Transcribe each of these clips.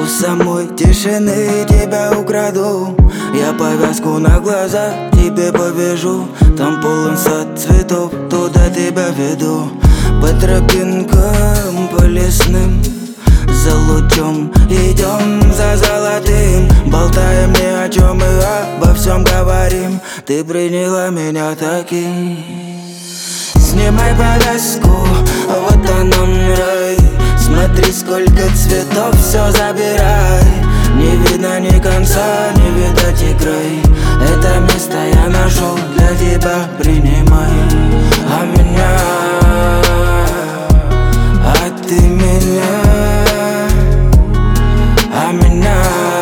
самой тишины тебя украду. Я повязку на глаза тебе повяжу. Там полон сад цветов, туда тебя веду. По тропинкам, по лесным, за лучом идем, за золотым. Болтаем ни о чем и обо всем говорим. Ты приняла меня таким. Снимай повязку, вот он рай. Смотри, сколько цветов, все забирай. Не видно ни конца, не видать и край. Это место я нашел для тебя, принимай. А меня, а ты меня, а меня,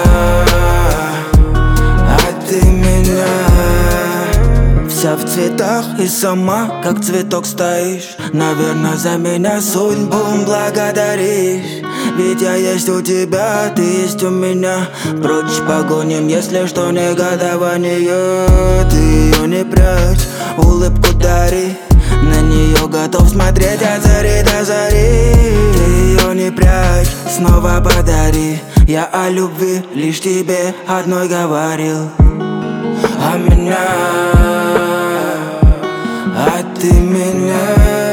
а ты меня. Вся в цветах и сама, как цветок стоишь. Наверное, за меня судьбу благодаришь. Ведь я есть у тебя, ты есть у меня. Прочь погоним, если что, негодование. Ты ее не прячь, улыбку дари. На нее готов смотреть от зари до зари. Ты ее не прячь, снова подари. Я о любви лишь тебе одной говорил. А меня, а ты меня,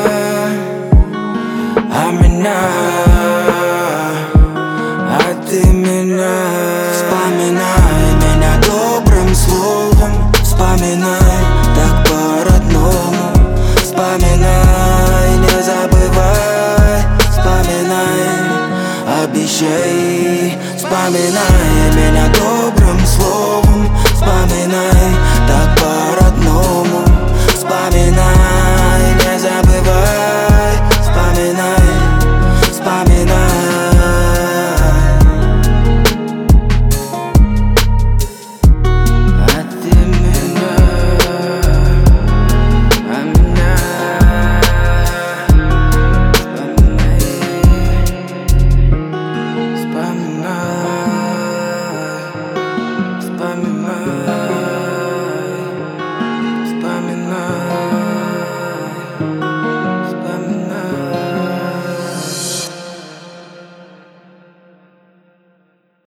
а меня, а ты меня. Вспоминай меня добрым словом, вспоминай так по-родному. Вспоминай, не забывай, вспоминай, обещай. Вспоминай меня добрым словом, вспоминай так по-родному. Вспоминай, не забывай, вспоминай, вспоминай. А ты меня, а меня, вспоминай, вспоминай, вспоминай.